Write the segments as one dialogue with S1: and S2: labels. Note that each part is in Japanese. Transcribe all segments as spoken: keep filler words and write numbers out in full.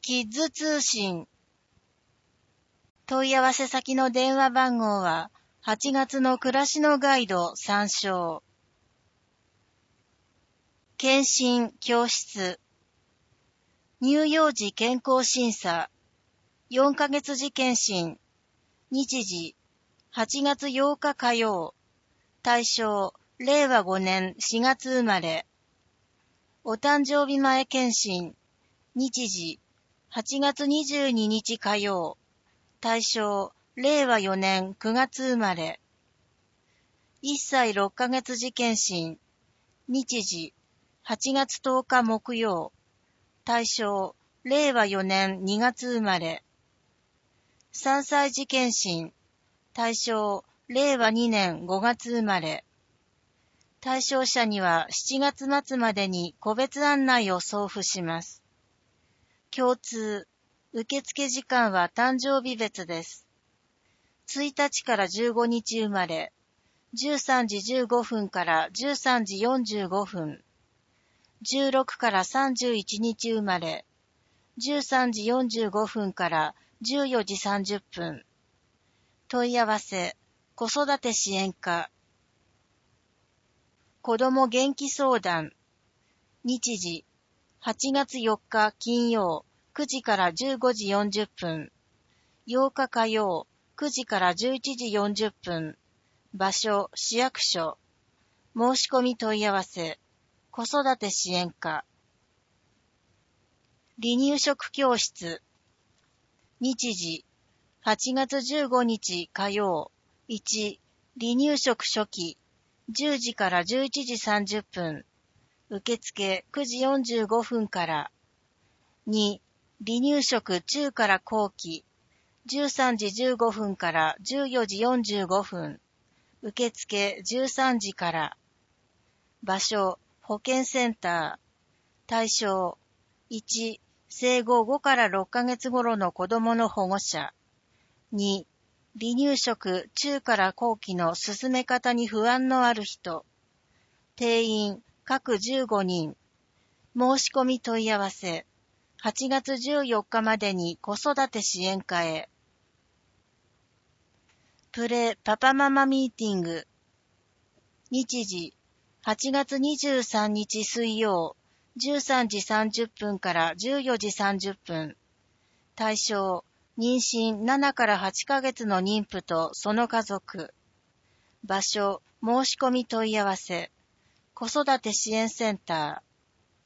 S1: キッズ通信。問い合わせ先の電話番号ははちがつの暮らしのガイド参照。検診教室。乳幼児健康審査。よんかげつ次検診。日時はちがつようか火曜。対象れいわごねんしがつ生まれ。お誕生日前検診。日時はちがつにじゅうににち火曜。対象れいわよねんくがつ生まれ。いっさいろっかげつ次検診。日時はちがつとおか木曜。対象れいわよねんにがつ生まれ。さんさい次検診。対象れいわにねんごがつ生まれ。対象者にはしちがつまつまでに個別案内を送付します。共通。受付時間は誕生日別です。ついたちからじゅうごにち生まれ。じゅうさんじじゅうごふんからじゅうさんじよんじゅうごふん。じゅうろくからさんじゅういちにち生まれ。じゅうさんじよんじゅうごふんからじゅうよじさんじゅっぷん。問い合わせ、子育て支援課。子ども元気相談。日時、はちがつよっか金曜、くじからじゅうごじよんじゅっぷん。ようか火曜、くじからじゅういちじよんじゅっぷん。場所、市役所。申し込み問い合わせ、子育て支援課。離乳食教室。日時、はちがつじゅうごにち火曜。いち、離乳食初期。じゅうじからじゅういちじさんじゅっぷん。受付くじよんじゅうごふんから。に、離乳食中から後期。じゅうさんじじゅうごふんからじゅうよじよんじゅうごふん。受付じゅうさんじから。場所、保健センター。対象、いち、生後ごからろっかげつ頃の子供の保護者。に、離乳食中から後期の進め方に不安のある人。定員、各じゅうごにん。申し込み問い合わせ、はちがつじゅうよっかまでに子育て支援課へ。プレパパママミーティング。日時、はちがつにじゅうさんにち水曜、じゅうさんじさんじゅっぷんからじゅうよじさんじゅっぷん。対象、妊娠ななからはちかげつの妊婦とその家族。場所、申し込み問い合わせ、子育て支援センター。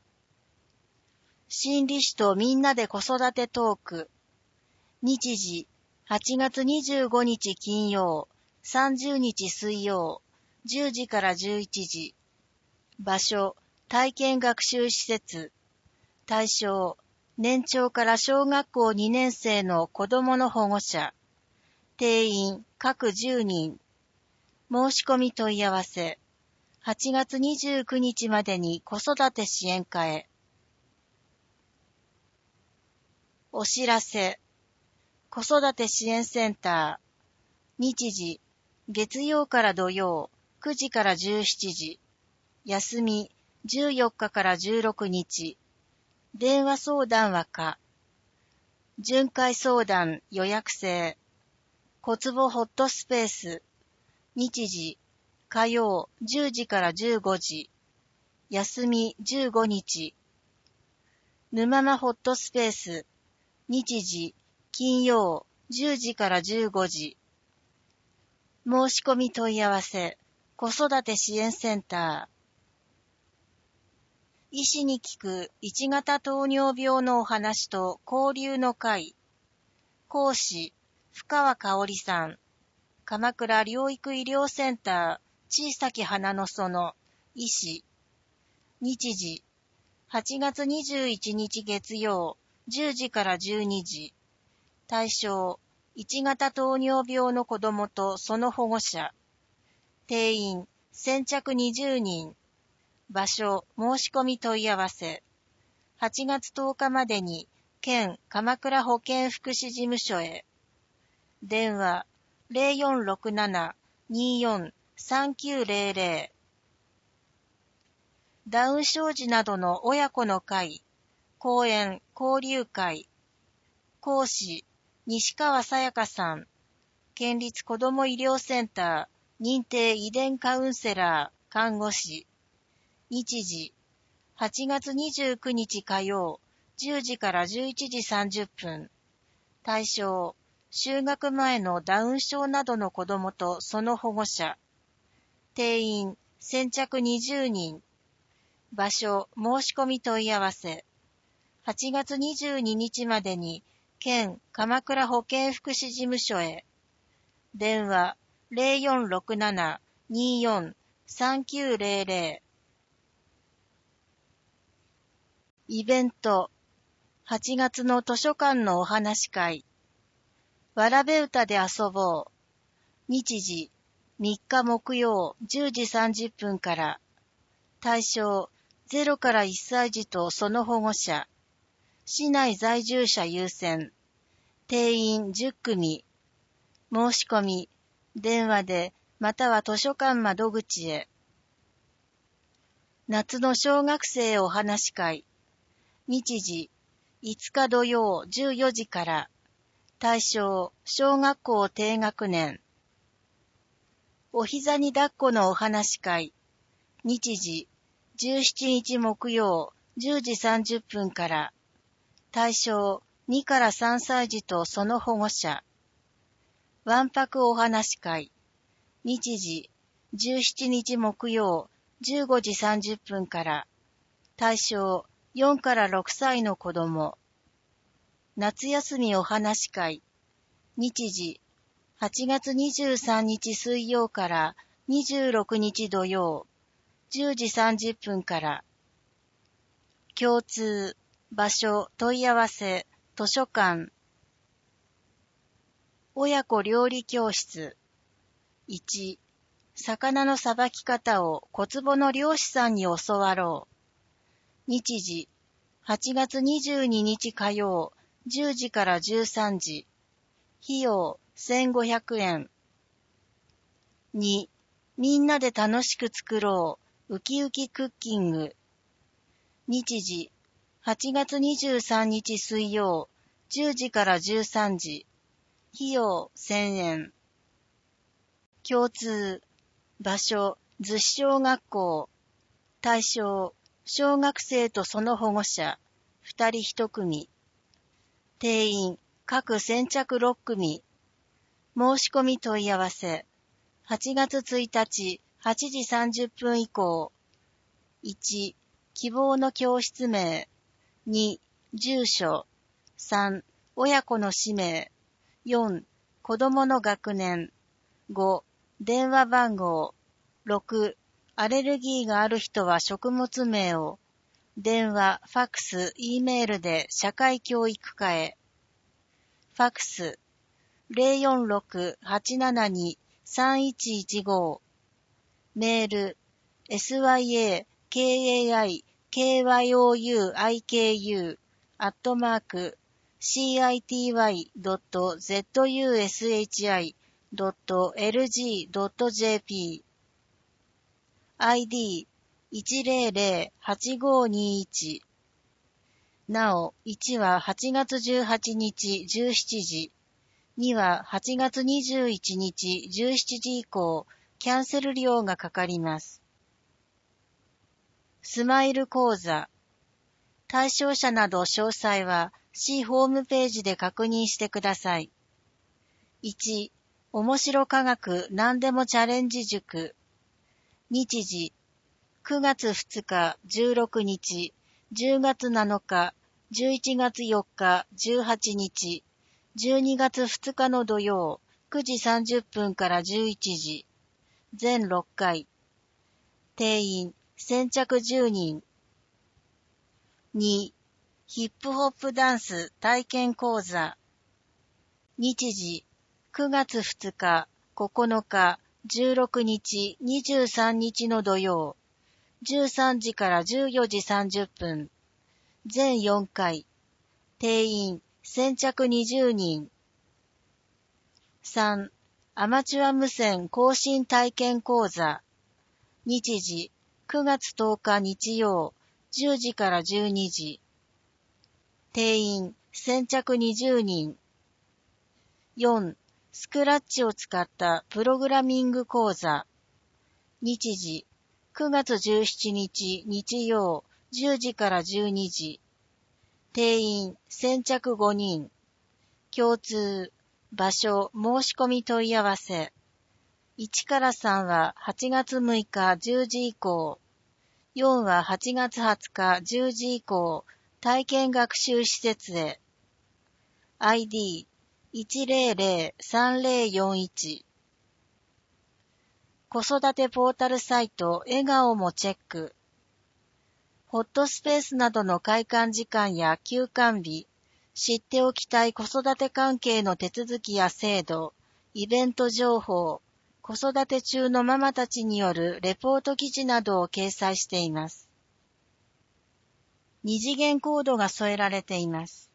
S1: 心理師とみんなで子育てトーク。日時、はちがつにじゅうごにち金曜、さんじゅうにち水曜、じゅうじからじゅういちじ。場所、体験学習施設。対象、年長から小学校にねんせいの子どもの保護者。定員、各じゅうにん。申し込み問い合わせ、はちがつにじゅうくにちまでに子育て支援課へ。お知らせ。子育て支援センター。日時、月曜から土曜、くじからじゅうしちじ。休み、じゅうよっかからじゅうろくにち。電話相談は可。巡回相談予約制。小坪ホットスペース。日時、火曜じゅうじからじゅうごじ。休みじゅうごにち。沼間ホットスペース。日時、金曜じゅうじからじゅうごじ。申し込み問い合わせ、子育て支援センター。医師に聞くいちがた糖尿病のお話と交流の会。講師、深川香織さん。鎌倉療育医療センター、小さき花の園、医師。日時、はちがつにじゅういちにち月曜、じゅうじからじゅうにじ。対象、いちがた糖尿病の子供とその保護者。定員、先着にじゅうにん。場所、申し込み問い合わせ。はちがつとおかまでに、県鎌倉保健福祉事務所へ。電話、ゼロよんろくなな にーよん さんきゅうゼロゼロ。ダウン症児などの親子の会、講演、交流会。 講師、西川さやかさん。県立子ども医療センター、認定遺伝カウンセラー、看護師。日時、はちがつにじゅうくにち火曜、じゅうじからじゅういちじさんじゅっぷん。対象、就学前のダウン症などの子どもとその保護者。定員、先着にじゅうにん。場所、申し込み問い合わせ。はちがつにじゅうににちまでに、県鎌倉保健福祉事務所へ。電話、ゼロよんろくなな にーよん さんきゅうゼロゼロ。イベント、はちがつの図書館のお話会。わらべ歌で遊ぼう。日時、みっか木曜じゅうじさんじゅっぷんから。対象、ゼロからいっさい児とその保護者。市内在住者優先。定員じゅっくみ。申し込み、電話でまたは図書館窓口へ。夏の小学生お話会。日時、いつか土曜じゅうよじから。対象、小学校低学年。お膝に抱っこのお話会。日時、じゅうしちにち木曜じゅうじさんじゅっぷんから。対象、にからさんさい児とその保護者。わんぱくお話会。日時、じゅうしちにち木曜じゅうごじさんじゅっぷんから。対象、よんからろくさいの子供。夏休みお話会。日時、はちがつにじゅうさんにち水曜からにじゅうろくにち土曜、じゅうじさんじゅっぷんから。共通、場所、問い合わせ、図書館。親子料理教室。いち、魚のさばき方を小坪の漁師さんに教わろう。日時、はちがつにじゅうににち火曜、じゅうじからじゅうさんじ。費用、せんごひゃくえん。に、みんなで楽しく作ろう、ウキウキクッキング。日時、はちがつにじゅうさんにち水曜、じゅうじからじゅうさんじ。費用、せんえん。共通、場所、逗子小学校。対象、小学生とその保護者、ふたりひとくみ。定員、各先着ろっくみ。申し込み問い合わせ。はちがつついたち、はちじさんじゅっぷん以降。いち、希望の教室名。に、住所。さん、親子の氏名。よん、子供の学年。ご、電話番号。ろく、アレルギーがある人は食物名を。電話、ファックス、E メールで社会教育課へ。ファックス、ゼロよんろく はちななに さんいちいちご。メール、syakai,kyouiku アットマーク シーアイティーワイドットゼットユーエスエイチアイドットエルジードットジェーピー。アイディーいちゼロゼロはちごにいち。なお、いちははちがつじゅうはちにちじゅうしちじ、にははちがつにじゅういちにちじゅうしちじ以降、キャンセル料がかかります。スマイル講座。対象者など詳細は市ホームページで確認してください。いち、面白科学何でもチャレンジ塾。日時、くがつふつかじゅうろくにち、じゅうがつなのか、じゅういちがつよっかじゅうはちにち、じゅうにがつふつかの土曜、くじさんじゅっぷんからじゅういちじ、全ろっかい。定員、先着じゅうにん。に、ヒップホップダンス体験講座。日時、くがつふつか、ここのか、じゅうろくにち、にじゅうさんにちの土曜、じゅうさんじからじゅうよじさんじゅっぷん。全よんかい。定員、先着にじゅうにん。さん、アマチュア無線更新体験講座。日時、くがつとおか日曜、じゅうじからじゅうにじ。定員、 先着にじゅうにん。よん、スクラッチを使ったプログラミング講座。日時、くがつじゅうしちにち日曜じゅうじからじゅうにじ。定員先着ごにん。共通、場所、申し込み問い合わせ。いちからさんははちがつむいかじゅうじ以降。よんははちがつはつかじゅうじ以降、体験学習施設へ。アイディーいちぜろぜろさんぜろよんいち。子育てポータルサイト笑顔もチェック。ホットスペースなどの開館時間や休館日、知っておきたい子育て関係の手続きや制度、イベント情報、子育て中のママたちによるレポート記事などを掲載しています。二次元コードが添えられています。